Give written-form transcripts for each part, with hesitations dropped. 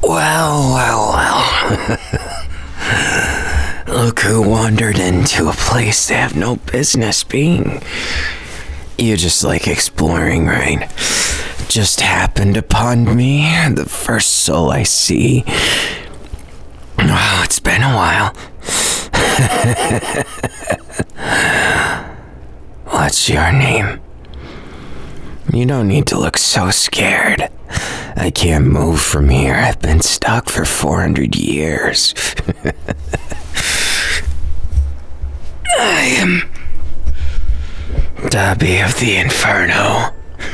Well. Look who wandered into a place they have no business being. You just like exploring, right? Just happened upon me, the first soul I see. Wow, it's been a while. What's your name? You don't need to look so scared. I can't move from here. I've been stuck for 400 years. I am Dobby of the Inferno.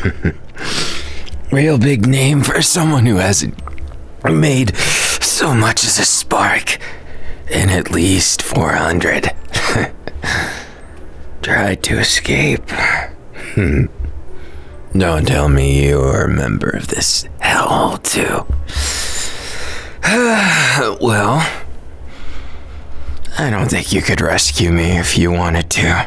Real big name for someone who hasn't made so much as a spark in at least 400. Tried to escape. Don't tell me you are a member of this hellhole too. Well, I don't think you could rescue me if you wanted to.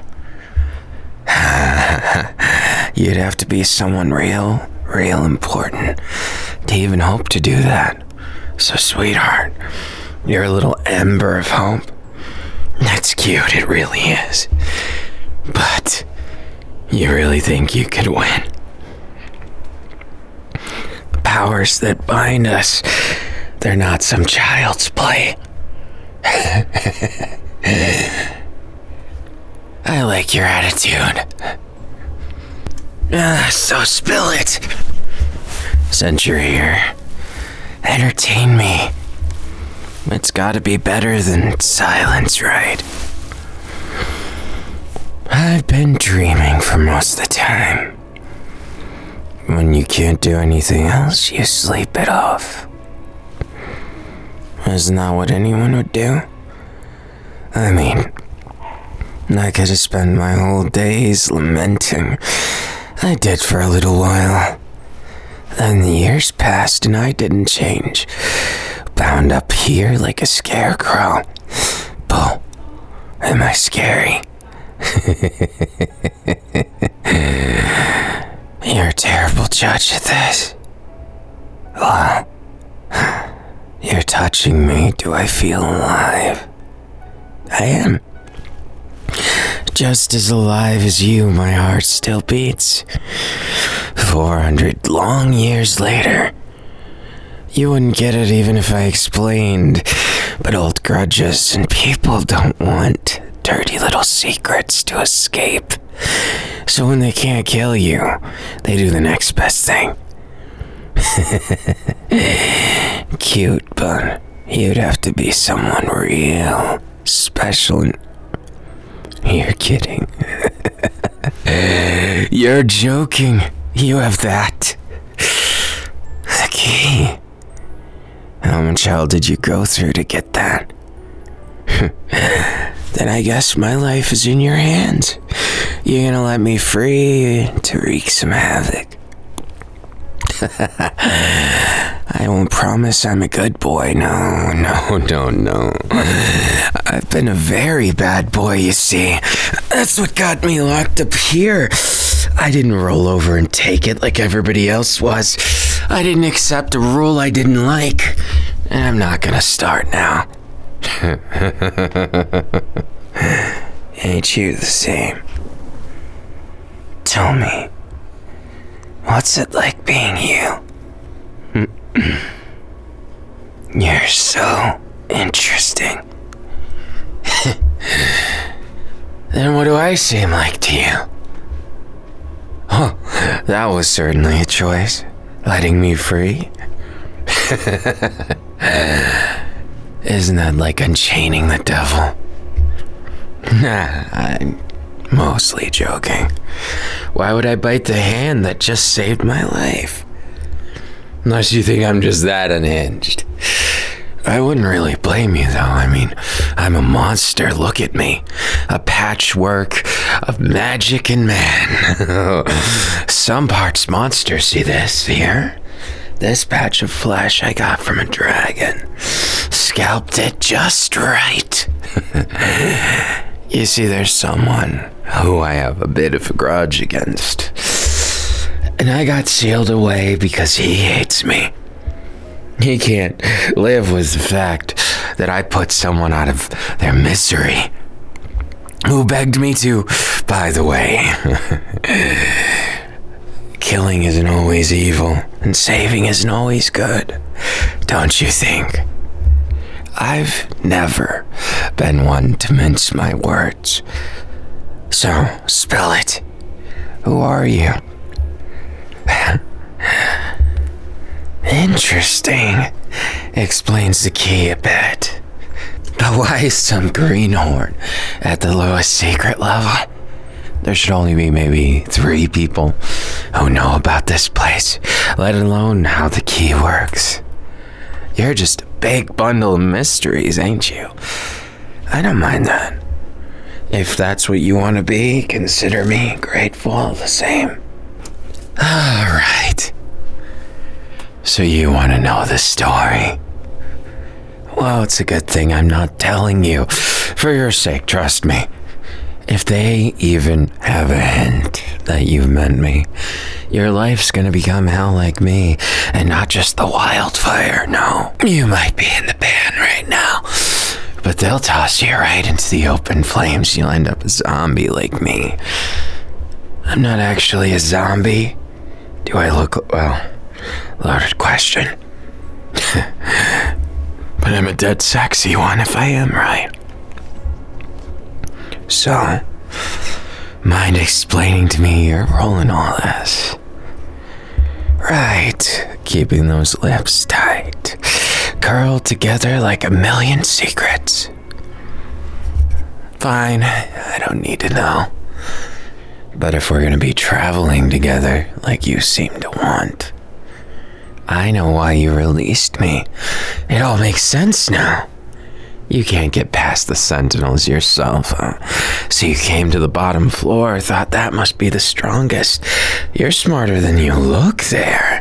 You'd have to be someone real important to even hope to do that. So, sweetheart, you're a little ember of hope. That's cute, it really is. But you really think you could win? The powers that bind us, they're not some child's play. I like your attitude. So spill it. Since you're here, entertain me. It's gotta be better than silence, right? I've been dreaming for most of the time. When you can't do anything else, you sleep it off. Isn't that what anyone would do? I mean, I could have spent my whole days lamenting. I did for a little while. Then the years passed and I didn't change. Bound up here like a scarecrow. Bull, am I scary? You're a terrible judge at this. Wow. You're touching me. Do I feel alive? I am. Just as alive as you, my heart still beats. 400 long years later. You wouldn't get it even if I explained, but old grudges and people don't want dirty little secrets to escape. So when they can't kill you, they do the next best thing. Cute, but you'd have to be someone real special and... You're kidding. You're joking. You have that. The key. How much hell did you go through to get that? Then I guess my life is in your hands. You're gonna let me free to wreak some havoc. I won't promise I'm a good boy. No. I've been a very bad boy, you see. That's what got me locked up here. I didn't roll over and take it like everybody else was. I didn't accept a rule I didn't like. And I'm not gonna start now. Ain't you the same? Tell me, what's it like being you? You're so interesting. Then what do I seem like to you? Oh, that was certainly a choice. Letting me free? Isn't that like unchaining the devil? Nah, I'm mostly joking. Why would I bite the hand that just saved my life? Unless you think I'm just that unhinged. I wouldn't really blame you, though. I mean, I'm a monster. Look at me. A patchwork of magic and man. Some parts monster. See this here? This patch of flesh I got from a dragon. Scalped it just right. You see, there's someone who I have a bit of a grudge against. And I got sealed away because he hates me. He can't live with the fact that I put someone out of their misery. Who begged me to, by the way. Killing isn't always evil, and saving isn't always good, don't you think? I've never been one to mince my words. So, spill it. Who are you? Interesting. Explains the key a bit. But why is some greenhorn at the lowest secret level? There should only be maybe 3 people who know about this place, let alone how the key works. You're just a big bundle of mysteries, ain't you? I don't mind that. If that's what you want to be, consider me grateful all the same. All right. So you want to know the story? Well, it's a good thing I'm not telling you. For your sake, trust me. If they even have a hint that you've meant me, your life's gonna become hell like me, and not just the wildfire, no. You might be in the pan right now, but they'll toss you right into the open flames. You'll end up a zombie like me. I'm not actually a zombie. Do I look, well, loaded question. But I'm a dead sexy one if I am, right? So, mind explaining to me your role in all this? Right, keeping those lips tight, curled together like a million secrets. Fine, I don't need to know. But if we're gonna be traveling together like you seem to want, I know why you released me. It all makes sense now. You can't get past the sentinels yourself, huh? So you came to the bottom floor, thought that must be the strongest. You're smarter than you look there.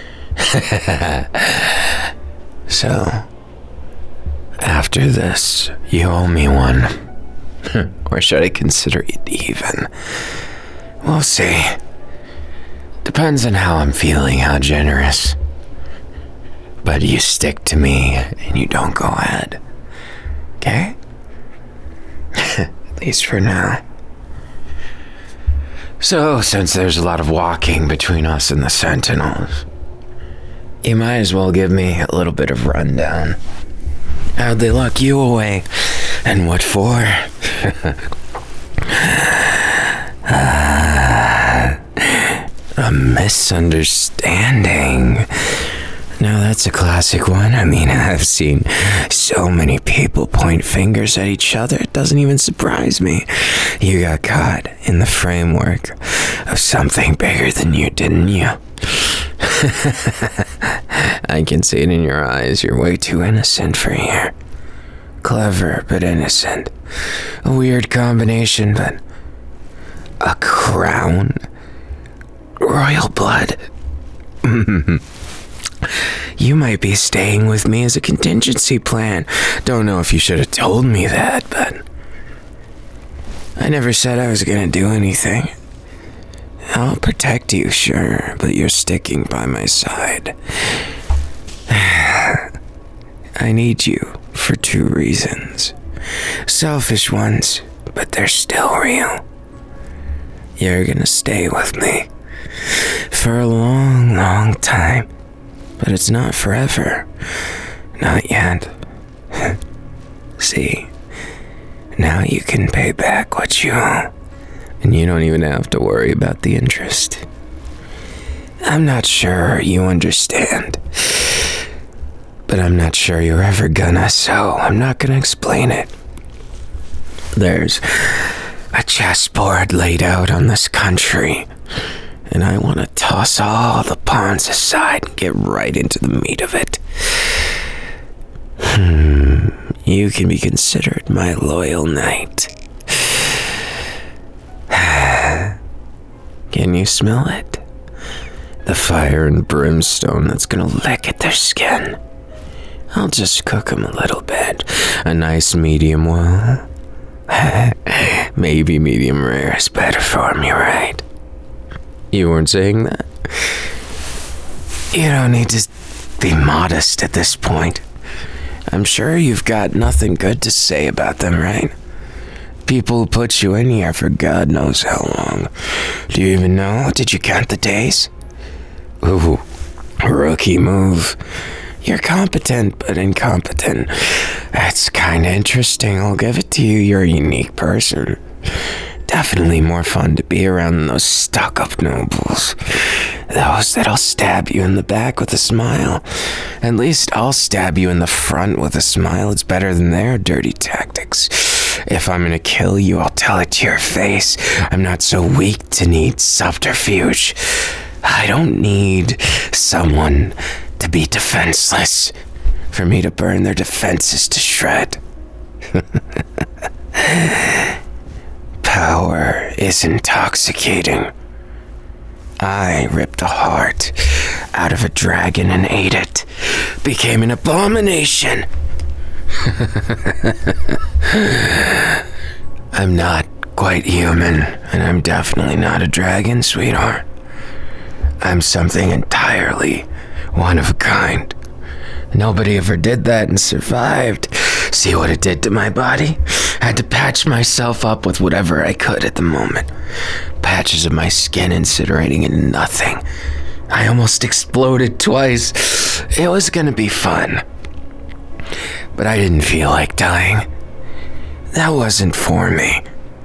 So, after this, you owe me one. Or should I consider it even? We'll see. Depends on how I'm feeling, how generous. But you stick to me, and you don't go ahead. Okay? At least for now. So, since there's a lot of walking between us and the Sentinels, you might as well give me a little bit of rundown. How'd they lock you away? And what for? A misunderstanding. Now that's a classic one. I mean, I've seen so many people point fingers at each other, it doesn't even surprise me. You got caught in the framework of something bigger than you, didn't you? I can see it in your eyes. You're way too innocent for here. Clever, but innocent. A weird combination, but a crown. Royal blood. You might be staying with me as a contingency plan. Don't know if you should have told me that, but I never said I was gonna do anything. I'll protect you, sure, but you're sticking by my side. I need you for 2 reasons. Selfish ones, but they're still real. You're gonna stay with me for a long, long time. But it's not forever. Not yet. See, now you can pay back what you owe. And you don't even have to worry about the interest. I'm not sure you understand. But I'm not sure you're ever gonna, so I'm not gonna explain it. There's a chessboard laid out on this country. And I want to toss all the pawns aside and get right into the meat of it. You can be considered my loyal knight. Can you smell it? The fire and brimstone that's gonna lick at their skin. I'll just cook them a little bit. A nice medium well. Maybe medium rare is better for me, right? You weren't saying that? You don't need to Be modest at this point. I'm sure you've got nothing good to say about them, right? People who put you in here for God knows how long. Do you even know? Did you count the days? Ooh, rookie move. You're competent, but incompetent. That's kinda interesting, I'll give it to you. You're a unique person. Definitely more fun to be around than those stuck-up nobles. Those that'll stab you in the back with a smile. At least I'll stab you in the front with a smile. It's better than their dirty tactics. If I'm gonna kill you, I'll tell it to your face. I'm not so weak to need subterfuge. I don't need someone to be defenseless. For me to burn their defenses to shred. Power is intoxicating. I ripped the heart out of a dragon and ate it. Became an abomination. I'm not quite human, and I'm definitely not a dragon, sweetheart. I'm something entirely one of a kind. Nobody ever did that and survived. See what it did to my body? I had to patch myself up with whatever I could at the moment. Patches of my skin incinerating into nothing. I almost exploded twice. It was gonna be fun. But I didn't feel like dying. That wasn't for me.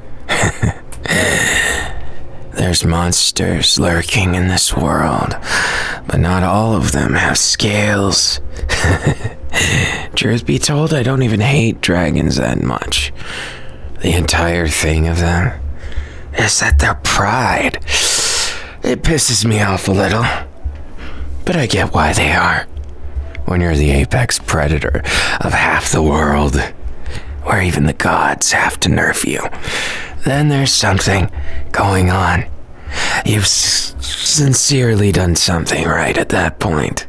There's monsters lurking in this world, but not all of them have scales. Truth be told, I don't even hate dragons that much. The entire thing of them is that their pride. It pisses me off a little, but I get why they are. When you're the apex predator of half the world, where even the gods have to nerf you, then there's something going on. You've sincerely done something right at that point.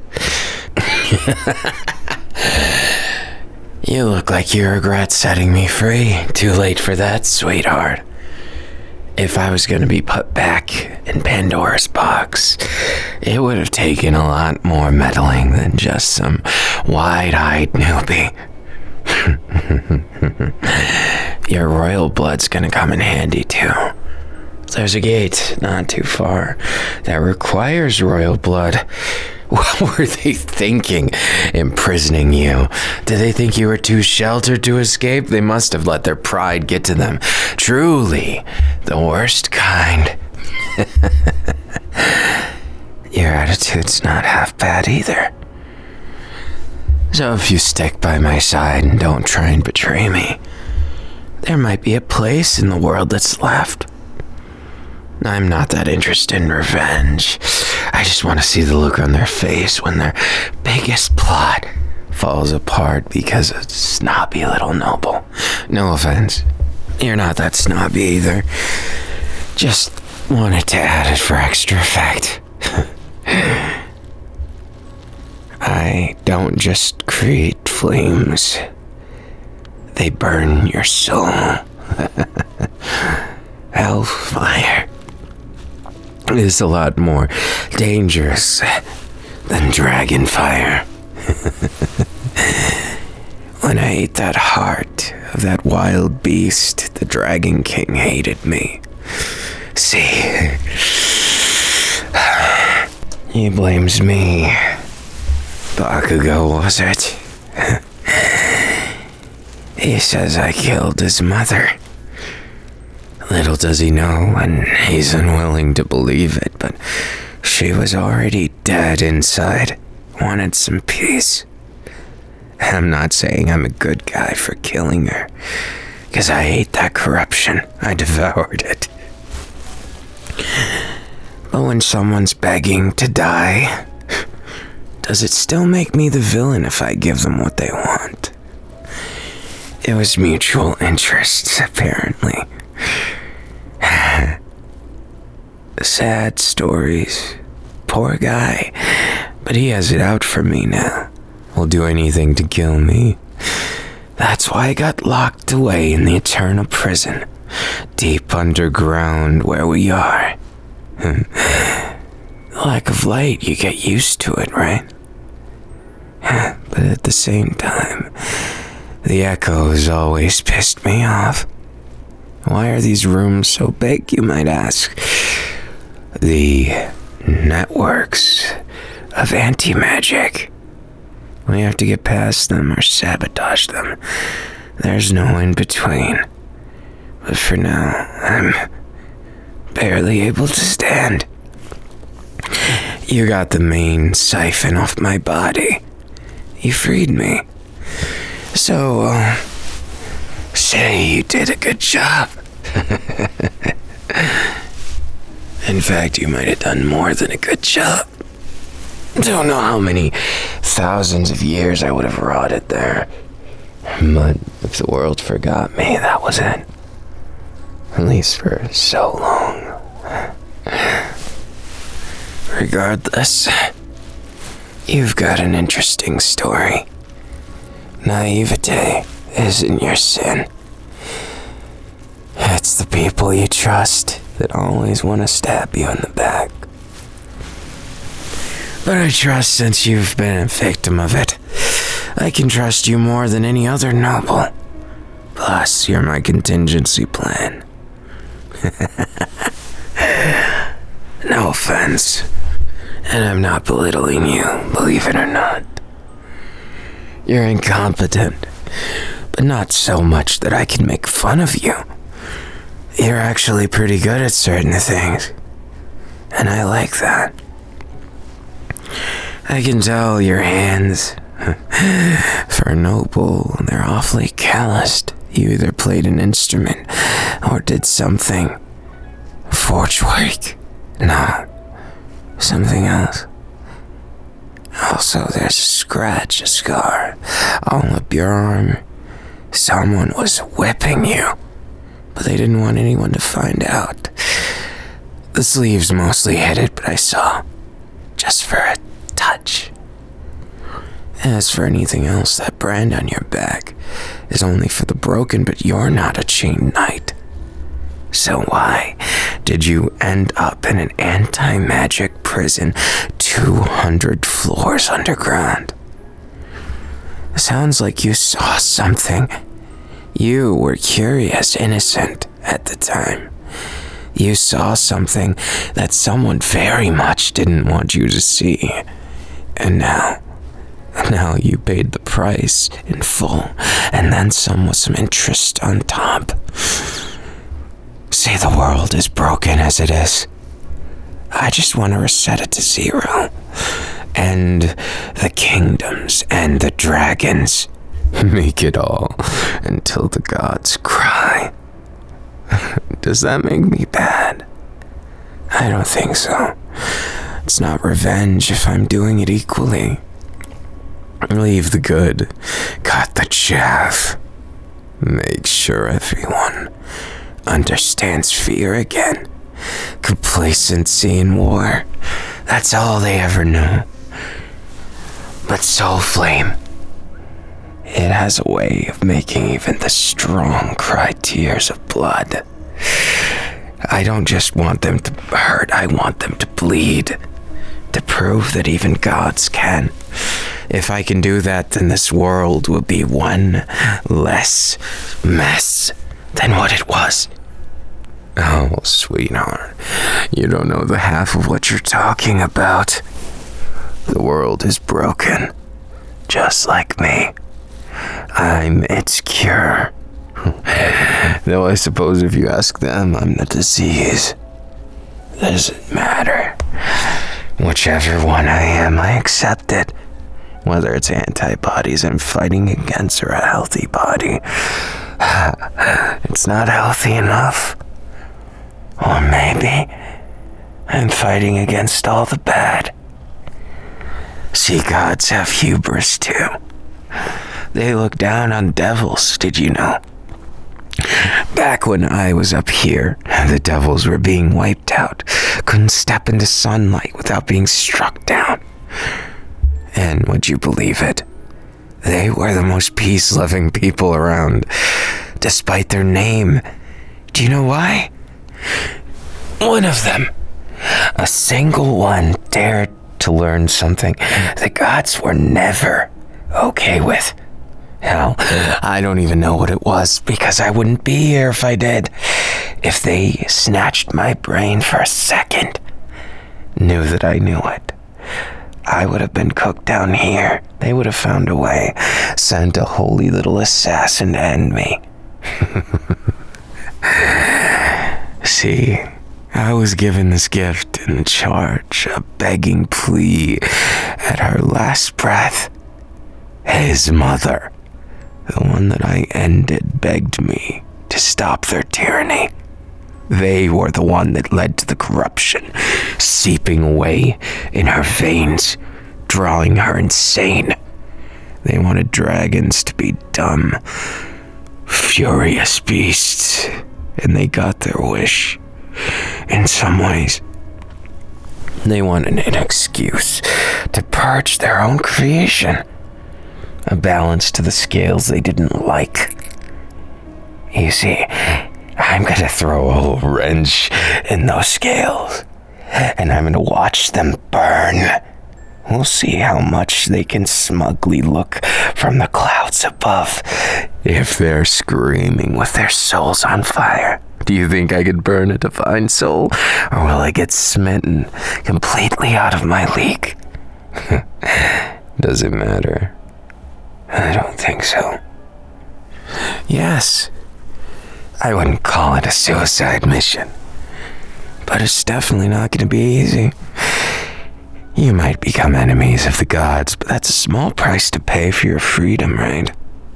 You look like you regret setting me free. Too late for that, sweetheart. If I was going to be put back in Pandora's box, it would have taken a lot more meddling than just some wide-eyed newbie. Your royal blood's gonna come in handy too. There's a gate not too far that requires royal blood. What were they thinking, imprisoning you? Did they think you were too sheltered to escape? They must have let their pride get to them. Truly, the worst kind. Your attitude's not half bad either. So if you stick by my side and don't try and betray me, there might be a place in the world that's left. I'm not that interested in revenge. I just want to see the look on their face when their biggest plot falls apart because of a snobby little noble. No offense. You're not that snobby either. Just wanted to add it for extra effect. I don't just create flames. They burn your soul. Hellfire is a lot more dangerous than dragon fire. When I ate that heart of that wild beast, the Dragon King hated me. See, he blames me. Bakugo, was it? He says I killed his mother. Little does he know, and he's unwilling to believe it, but she was already dead inside. Wanted some peace. I'm not saying I'm a good guy for killing her, because I hate that corruption. I devoured it. But when someone's begging to die, does it still make me the villain if I give them what they want? It was mutual interests, apparently. Sad stories. Poor guy. But he has it out for me now. Will do anything to kill me. That's why I got locked away in the eternal prison. Deep underground where we are. Lack of light, you get used to it, right? But at the same time, the echoes always pissed me off. Why are these rooms so big, you might ask? The networks of anti-magic. We have to get past them or sabotage them. There's no in between. But for now, I'm barely able to stand. You got the main siphon off my body. You freed me. So, say you did a good job. In fact, you might have done more than a good job. Don't know how many thousands of years I would have rotted there. But if the world forgot me, that was it. At least for so long. Regardless, you've got an interesting story. Naivete isn't your sin. It's the people you trust that always want to stab you in the back. But I trust since you've been a victim of it, I can trust you more than any other noble. Plus, you're my contingency plan. No offense. And I'm not belittling you, believe it or not. You're incompetent, but not so much that I can make fun of you. You're actually pretty good at certain things, and I like that. I can tell your hands, for a noble, they're awfully calloused. You either played an instrument or did something. Forge work. No, something else. Also, there's a scratch, a scar, on up your arm. Someone was whipping you, but they didn't want anyone to find out. The sleeves mostly hid it, but I saw. Just for a touch. As for anything else, that brand on your back is only for the broken, but you're not a chained knight. So why did you end up in an anti-magic prison 200 floors underground? Sounds like you saw something. You were curious, innocent at the time. You saw something that someone very much didn't want you to see. And now you paid the price in full, and then some with some interest on top. Say the world is broken as it is. I just want to reset it to 0. And the kingdoms and the dragons. Make it all until the gods cry. Does that make me bad? I don't think so. It's not revenge if I'm doing it equally. Leave the good, cut the chaff. Make sure everyone understands fear again. Complacency in war. That's all they ever knew. But Soul Flame, it has a way of making even the strong cry tears of blood. I don't just want them to hurt, I want them to bleed. To prove that even gods can. If I can do that, then this world will be one less mess than what it was. Oh, sweetheart, you don't know the half of what you're talking about. The world is broken, just like me. I'm its cure. Though I suppose if you ask them, I'm the disease. Doesn't matter. Whichever one I am, I accept it. Whether it's antibodies I'm fighting against or a healthy body. It's not healthy enough. Or maybe I'm fighting against all the bad. See, gods have hubris too. They look down on devils, did you know? Back when I was up here, the devils were being wiped out. Couldn't step into sunlight without being struck down. And would you believe it? They were the most peace-loving people around, despite their name. Do you know why? One of them, a single one, dared to learn something the gods were never okay with. Hell, I don't even know what it was, because I wouldn't be here if I did. If they snatched my brain for a second, knew that I knew it, I would have been cooked down here. They would have found a way, sent a holy little assassin to end me. See, I was given this gift in charge, a begging plea at her last breath. His mother, the one that I ended, begged me to stop their tyranny. They were the one that led to the corruption, seeping away in her veins, drawing her insane. They wanted dragons to be dumb, furious beasts, and they got their wish. In some ways, they wanted an excuse to purge their own creation, a balance to the scales they didn't like. You see, I'm gonna throw a whole wrench in those scales, and I'm gonna watch them burn. We'll see how much they can smugly look from the clouds above if they're screaming with their souls on fire. Do you think I could burn a divine soul, or will I get smitten completely out of my league? Does it matter? I don't think so. Yes, I wouldn't call it a suicide mission, but it's definitely not going to be easy. You might become enemies of the gods, but that's a small price to pay for your freedom, right?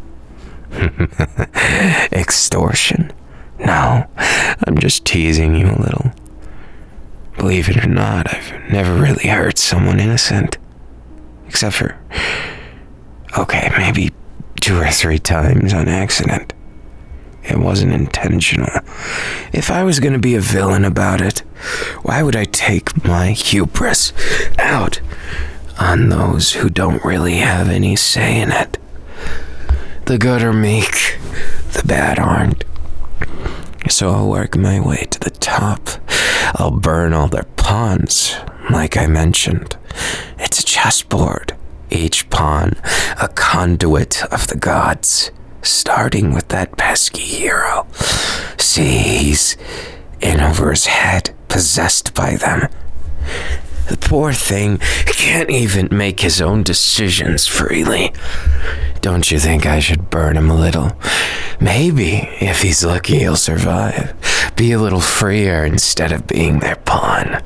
Extortion? No, I'm just teasing you a little. Believe it or not, I've never really hurt someone innocent. Except for, okay, maybe 2 or 3 times on accident. It wasn't intentional. If I was gonna be a villain about it, why would I take my hubris out on those who don't really have any say in it? The good are meek, the bad aren't. So I'll work my way to the top. I'll burn all their pawns, like I mentioned. It's a chessboard, each pawn a conduit of the gods, starting with that pesky hero. See, he's in over his head, possessed by them. The poor thing can't even make his own decisions freely. Don't you think I should burn him a little? Maybe, if he's lucky, he'll survive. Be a little freer instead of being their pawn.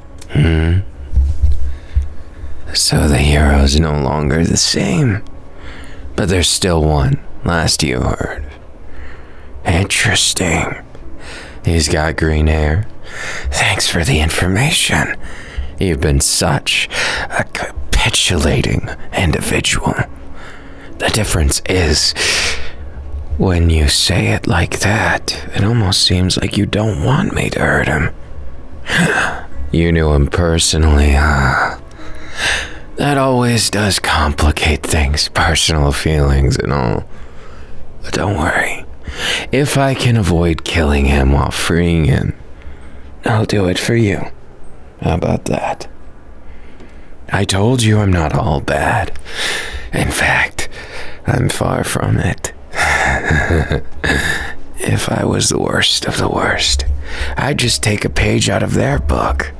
So the hero's no longer the same. But there's still one, last you heard. Interesting. He's got green hair. Thanks for the information. You've been such a capitulating individual. The difference is, when you say it like that, it almost seems like you don't want me to hurt him. You knew him personally, huh? That always does complicate things, personal feelings and all. But don't worry. If I can avoid killing him while freeing him, I'll do it for you. How about that? I told you I'm not all bad. In fact, I'm far from it. If I was the worst of the worst, I'd just take a page out of their book.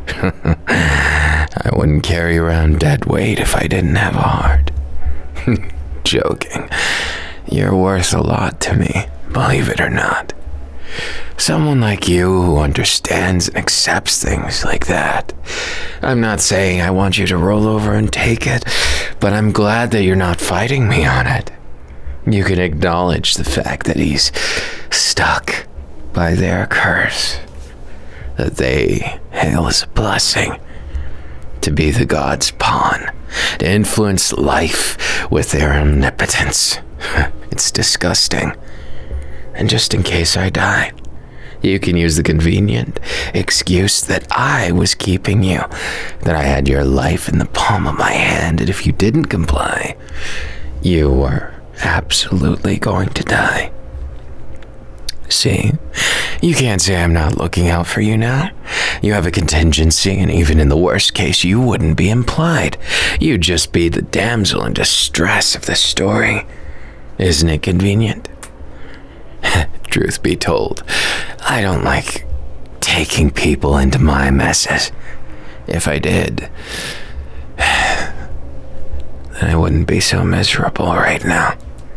I wouldn't carry around dead weight if I didn't have a heart. Joking. You're worth a lot to me, believe it or not. Someone like you who understands and accepts things like that. I'm not saying I want you to roll over and take it, but I'm glad that you're not fighting me on it. You can acknowledge the fact that he's stuck by their curse, that they hail as a blessing, to be the god's pawn, to influence life with their omnipotence. It's disgusting. And just in case I die, you can use the convenient excuse that I was keeping you, that I had your life in the palm of my hand, and if you didn't comply, you were absolutely going to die. See, you can't say I'm not looking out for you now. You have a contingency, and even in the worst case, you wouldn't be implied. You'd just be the damsel in distress of the story. Isn't it convenient? Truth be told, I don't like taking people into my messes. If I did, then I wouldn't be so miserable right now.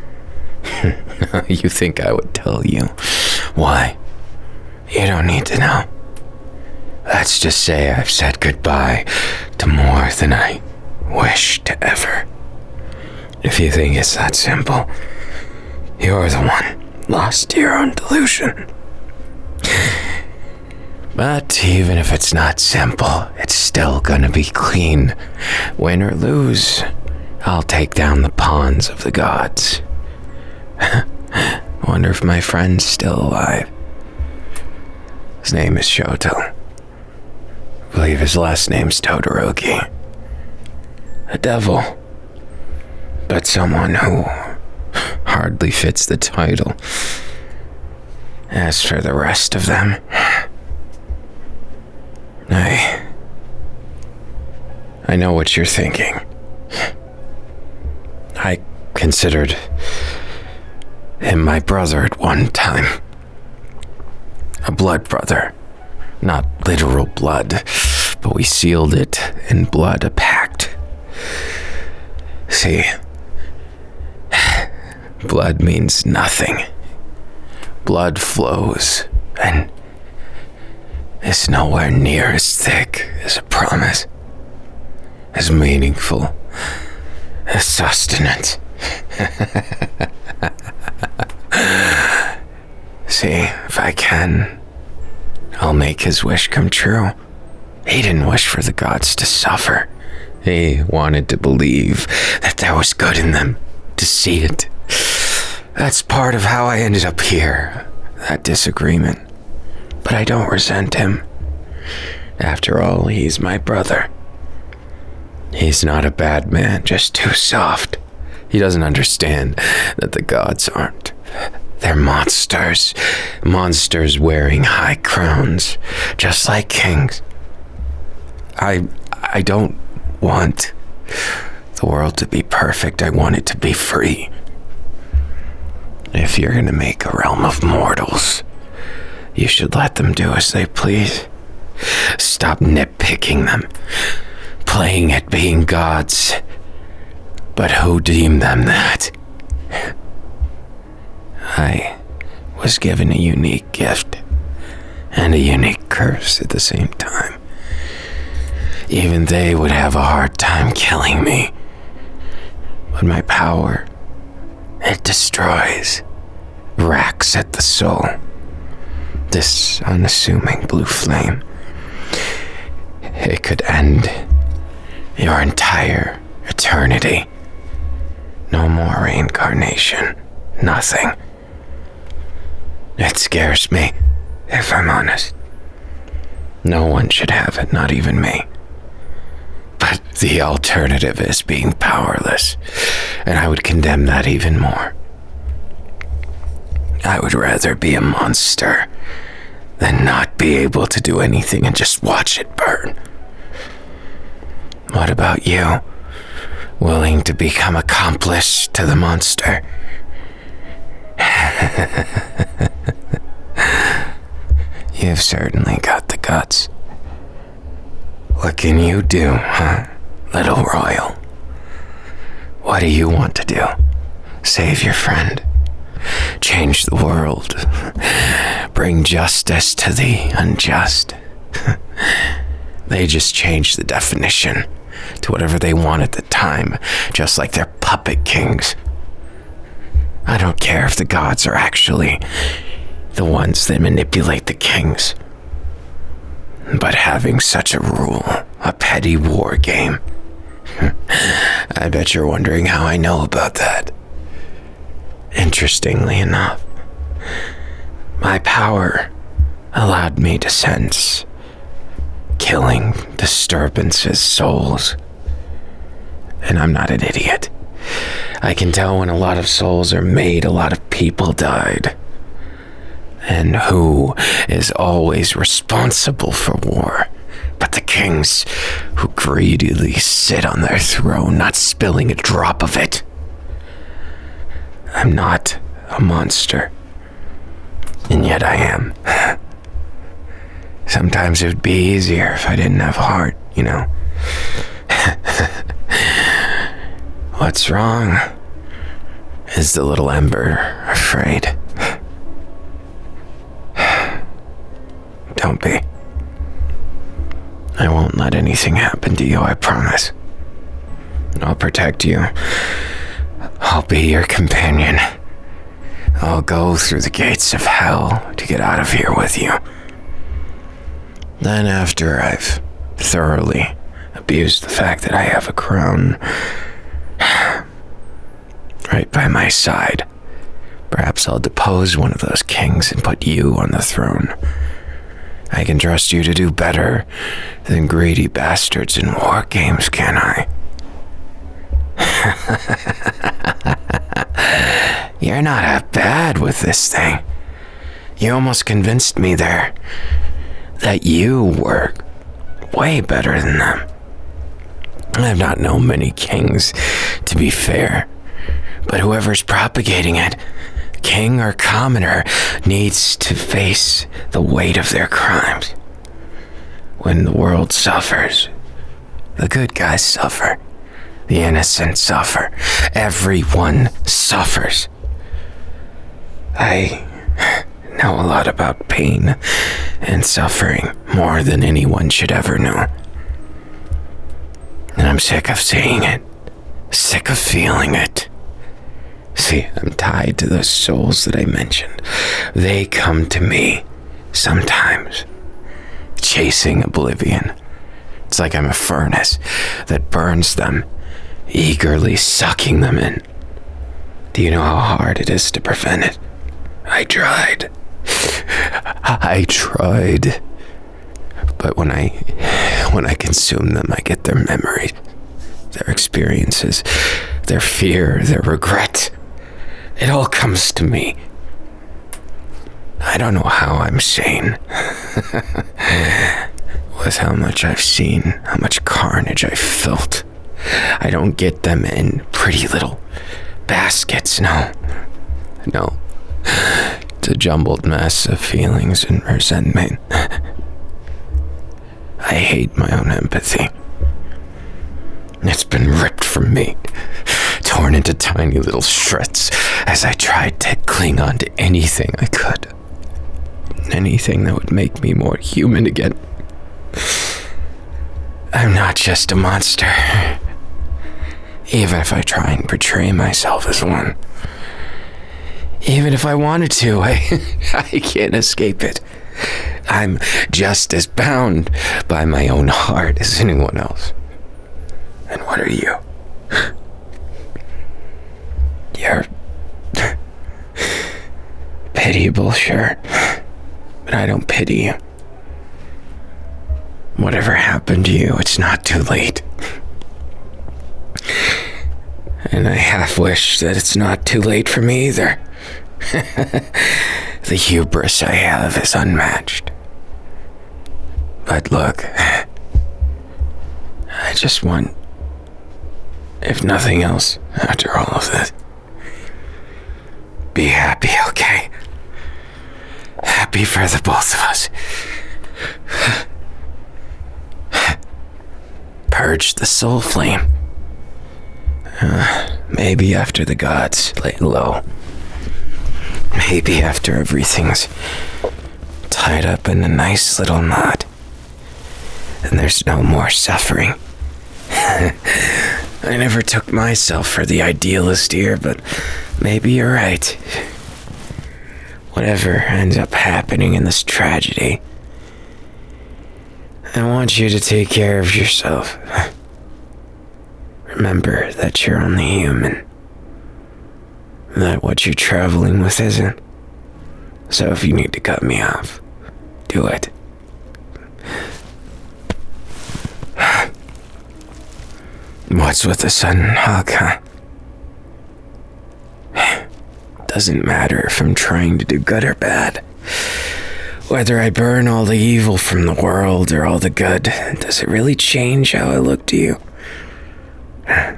You think I would tell you? Why? You don't need to know. Let's just say I've said goodbye to more than I wish to ever. If you think it's that simple, you're the one lost to your own delusion. But even if it's not simple, it's still gonna be clean. Win or lose, I'll take down the pawns of the gods. Wonder if my friend's still alive. His name is Shoto. I believe his last name's Todoroki. A devil. But someone who hardly fits the title. As for the rest of them, I know what you're thinking. I considered him my brother at one time. A blood brother. Not literal blood, but we sealed it in blood, a pact. See, blood means nothing. Blood flows, and it's nowhere near as thick as a promise, as meaningful as sustenance. See, if I can, I'll make his wish come true. He didn't wish for the gods to suffer. He wanted to believe that there was good in them, to see it. That's part of how I ended up here, that disagreement. But I don't resent him. After all, he's my brother. He's not a bad man, just too soft. He doesn't understand that the gods aren't. They're monsters. Monsters wearing high crowns, just like kings. I don't want the world to be perfect. I want it to be free. If you're gonna make a realm of mortals, you should let them do as they please. Stop nitpicking them, playing at being gods. But who deemed them that? I was given a unique gift and a unique curse at the same time. Even they would have a hard time killing me. But my power, it destroys, racks at the soul. This unassuming blue flame, it could end your entire eternity. No more reincarnation, nothing. It scares me, if I'm honest. No one should have it, not even me. But the alternative is being powerless, and I would condemn that even more. I would rather be a monster than not be able to do anything and just watch it burn. What about you? Willing to become accomplice to the monster? You've certainly got the guts. What can you do, huh, little royal? What do you want to do? Save your friend? Change the world? Bring justice to the unjust? They just changed the definition to whatever they want at the time, just like they're puppet kings. I don't care if the gods are actually the ones that manipulate the kings. But having such a rule, a petty war game, I bet you're wondering how I know about that. Interestingly enough, my power allowed me to sense killing disturbances, souls. And I'm not an idiot. I can tell when a lot of souls are made, a lot of people died. And who is always responsible for war but the kings who greedily sit on their throne, not spilling a drop of it? I'm not a monster, and yet I am. Sometimes it would be easier if I didn't have a heart, you know? What's wrong? Is the little Ember afraid? Don't be. I won't let anything happen to you, I promise. I'll protect you. I'll be your companion. I'll go through the gates of hell to get out of here with you. Then after I've thoroughly abused the fact that I have a crown right by my side, perhaps I'll depose one of those kings and put you on the throne. I can trust you to do better than greedy bastards in war games, can I? You're not half bad with this thing. You almost convinced me there that you were way better than them. I've not known many kings, to be fair, but whoever's propagating it, king or commoner, needs to face the weight of their crimes. When the world suffers, the good guys suffer. The innocent suffer. Everyone suffers. I know a lot about pain and suffering, more than anyone should ever know. And I'm sick of seeing it. Sick of feeling it. See, I'm tied to those souls that I mentioned. They come to me sometimes, chasing oblivion. It's like I'm a furnace that burns them, eagerly sucking them in. Do you know how hard it is to prevent it? I tried. But when I consume them, I get their memories, their experiences, their fear, their regret. It all comes to me. I don't know how I'm sane. With how much I've seen, how much carnage I've felt. I don't get them in pretty little baskets, no. No. It's a jumbled mess of feelings and resentment. I hate my own empathy. It's been ripped from me, torn into tiny little shreds as I tried to cling on to anything I could. Anything that would make me more human again. I'm not just a monster. Even if I try and portray myself as one. Even if I wanted to, I can't escape it. I'm just as bound by my own heart as anyone else. And what are you? You're pitiable, sure, but I don't pity you. Whatever happened to you, it's not too late. And I half wish that it's not too late for me either. The hubris I have is unmatched. But look, I just want, if nothing else, after all of this, be happy, okay? Happy for the both of us. Purge the soul flame. Maybe after the gods lay low. Maybe after everything's tied up in a nice little knot. And there's no more suffering. I never took myself for the idealist here, but maybe you're right. Whatever ends up happening in this tragedy, I want you to take care of yourself. Remember that you're only human. That what you're traveling with isn't. So if you need to cut me off, do it. What's with the sudden hug, huh? Doesn't matter if I'm trying to do good or bad. Whether I burn all the evil from the world or all the good, does it really change how I look to you? I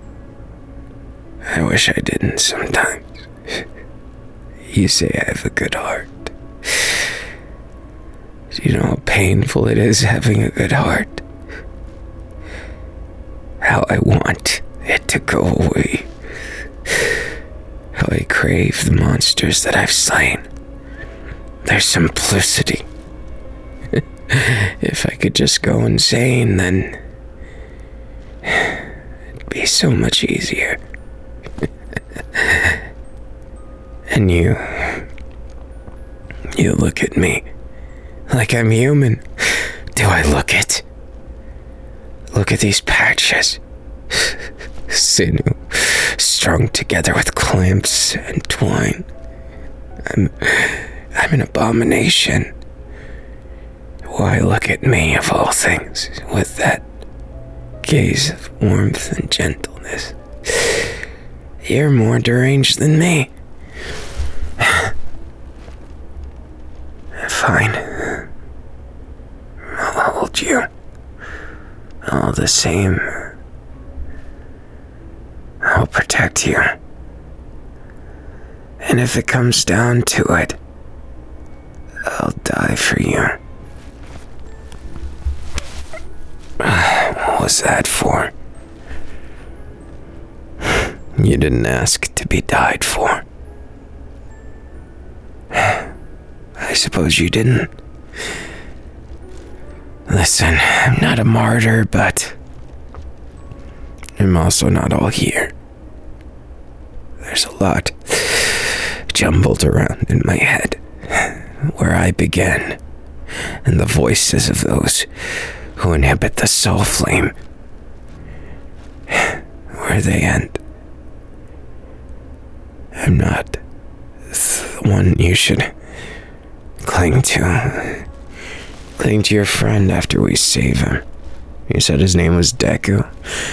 wish I didn't sometimes. You say I have a good heart. Do you know how painful it is having a good heart? How I want it to go away. How I crave the monsters that I've slain. Their simplicity. If I could just go insane, then it'd be so much easier. And you look at me like I'm human. Do I look it? Look at these patches. Sinew strung together with clamps and twine. I'm an abomination. Why look at me, of all things, with that gaze of warmth and gentleness? You're more deranged than me. Fine. I'll hold you. All the same, I'll protect you. And if it comes down to it, I'll die for you. What was that for? You didn't ask to be died for. I suppose you didn't. Listen, I'm not a martyr, but I'm also not all here. There's a lot jumbled around in my head, where I begin, and the voices of those who inhabit the soul flame, where they end. I'm not the one you should cling to. Cling to your friend after we save him. You said his name was Deku.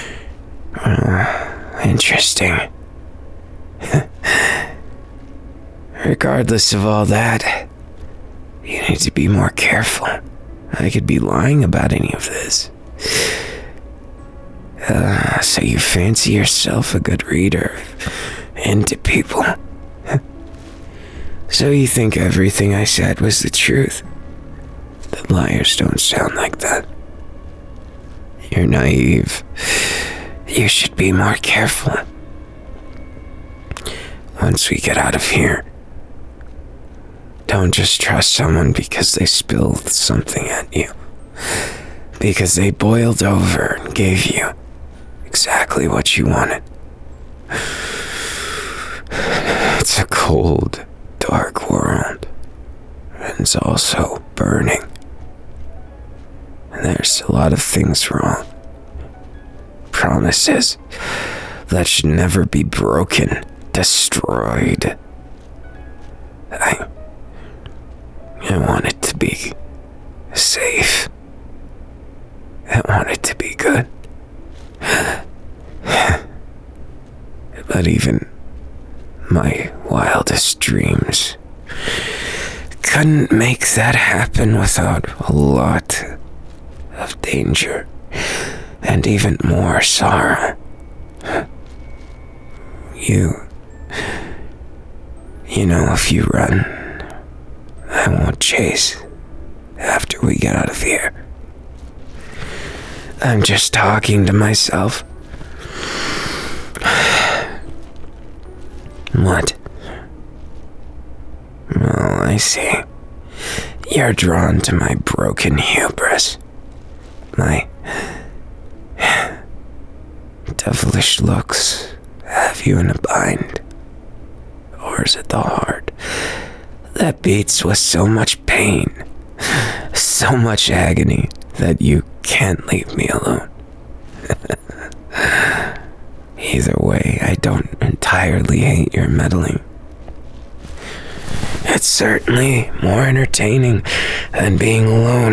Interesting. Regardless of all that, you need to be more careful. I could be lying about any of this. So you fancy yourself a good reader into people. So you think everything I said was the truth. The liars don't sound like that. You're naive. You should be more careful. Once we get out of here, don't just trust someone because they spilled something at you. Because they boiled over and gave you exactly what you wanted. It's a cold, dark world. And it's also burning. And there's a lot of things wrong. Promises that should never be broken, destroyed. I want it to be safe. I want it to be good. But even my wildest dreams couldn't make that happen without a lot of danger and even more sorrow. You know, if you run, I won't chase after we get out of here. I'm just talking to myself. What? Oh, I see. You're drawn to my broken hubris. My devilish looks have you in a bind. Or is it the heart that beats with so much pain, so much agony, that you can't leave me alone? Either way, I don't entirely hate your meddling. It's certainly more entertaining than being alone.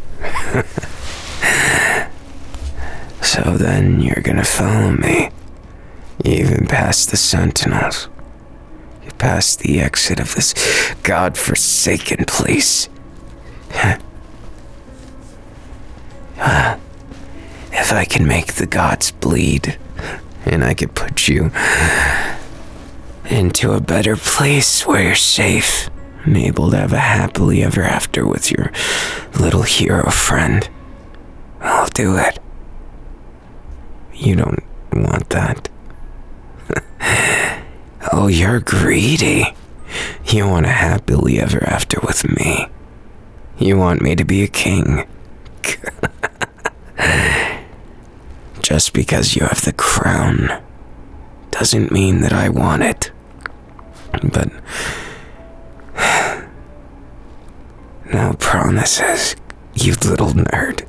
So then you're gonna follow me, even past the sentinels, past the exit of this godforsaken place, If I can make the gods bleed, and I could put you into a better place where you're safe and able to have a happily ever after with your little hero friend, I'll do it. You don't want that. Oh, you're greedy. You want a happily ever after with me. You want me to be a king. Just because you have the crown doesn't mean that I want it. But no promises, you little nerd.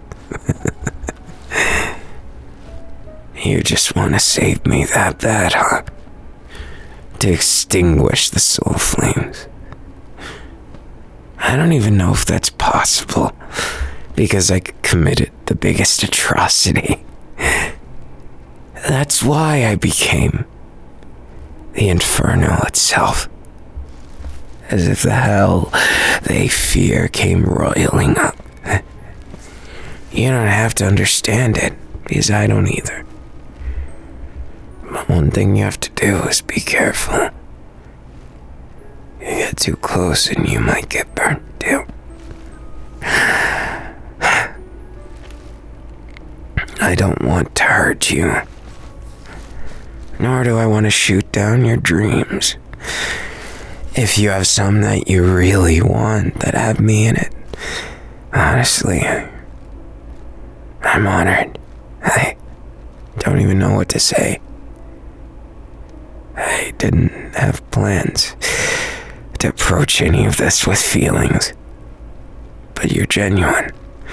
You just want to save me that bad, huh? To extinguish the soul flames. I don't even know if that's possible, because I committed the biggest atrocity. That's why I became the Inferno itself. As if the hell they fear came roiling up. You don't have to understand it, because I don't either. But one thing you have to do is be careful. You get too close and you might get burnt too. I don't want to hurt you. Nor do I want to shoot down your dreams. If you have some that you really want that have me in it, honestly, I'm honored. I don't even know what to say. I didn't have plans to approach any of this with feelings, but you're genuine.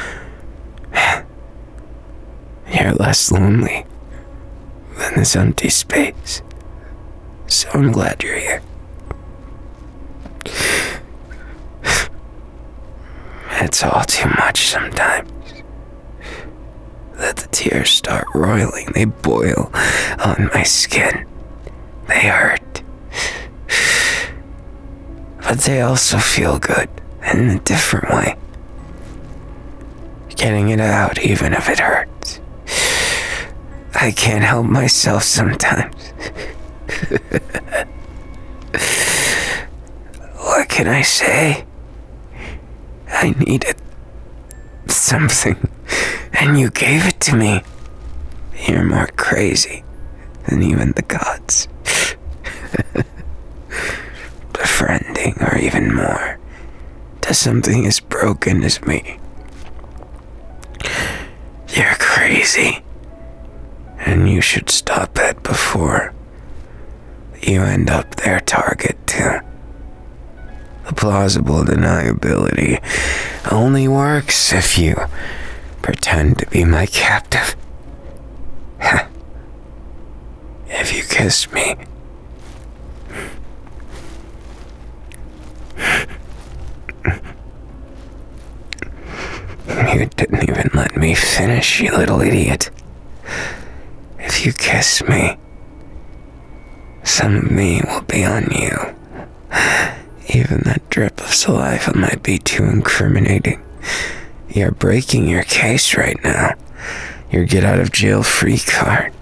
You're less lonely than this empty space, so I'm glad you're here. It's all too much sometimes. That the tears start roiling, they boil on my skin. They hurt. But they also feel good in a different way. Getting it out even if it hurts. I can't help myself sometimes. What can I say? I needed something, and you gave it to me. You're more crazy than even the gods. Befriending, or even more, to something as broken as me. You're crazy, and you should stop it before you end up their target too. The plausible deniability only works if you pretend to be my captive. If you kiss me, you didn't even let me finish, you little idiot. If you kiss me, some of me will be on you. Even that drip of saliva might be too incriminating. You're breaking your case right now. Your get out of jail free card.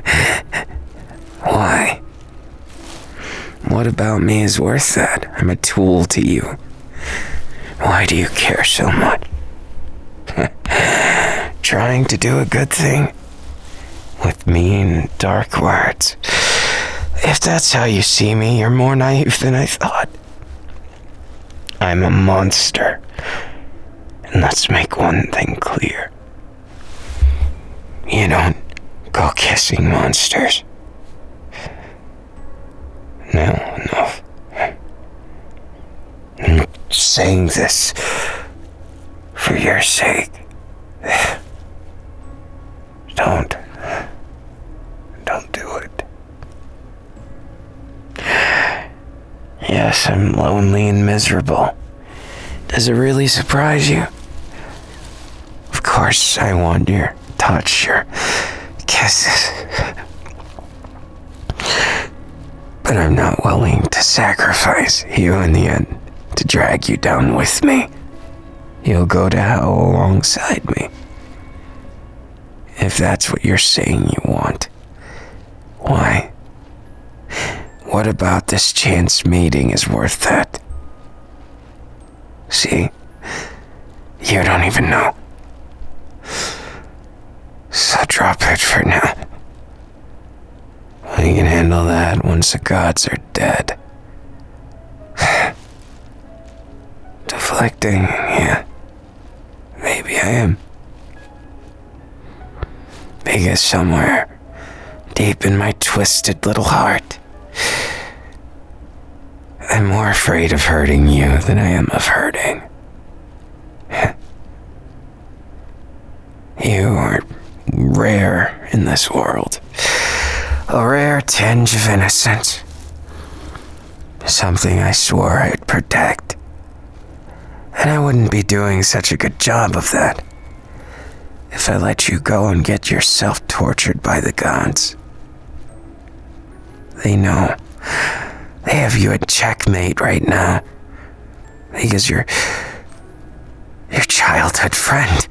Why? What about me is worth that? I'm a tool to you. Why do you care so much? Trying to do a good thing? With mean, dark words. If that's how you see me, you're more naive than I thought. I'm a monster. And let's make one thing clear. You don't go kissing monsters. No. I'm saying this for your sake. Don't do it. Yes, I'm lonely and miserable. Does it really surprise you? Of course, I want your touch, your kisses. But I'm not willing to sacrifice you in the end to drag you down with me. you'll go to hell alongside me. If that's what you're saying you want. Why? What about this chance mating is worth that? See? You don't even know. So drop it for now. I can handle that once the gods are dead. Deflecting, yeah. Maybe I am. Because somewhere, deep in my twisted little heart, I'm more afraid of hurting you than I am of hurting. You are rare in this world. A rare tinge of innocence. Something I swore I'd protect. And I wouldn't be doing such a good job of that if I let you go and get yourself tortured by the gods. They know. They have you at checkmate right now. Because you're your childhood friend.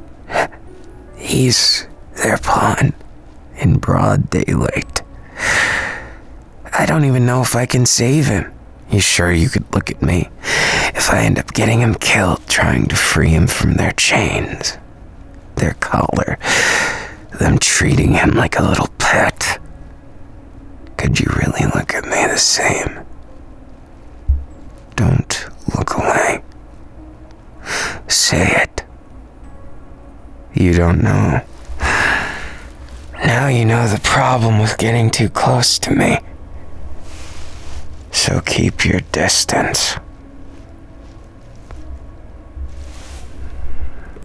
He's their pawn in broad daylight. I don't even know if I can save him. You sure you could look at me if I end up getting him killed trying to free him from their chains, their collar, them treating him like a little pet? Could you really look at me the same? Don't look away. Say it. You don't know. Now you know the problem with getting too close to me. So keep your distance.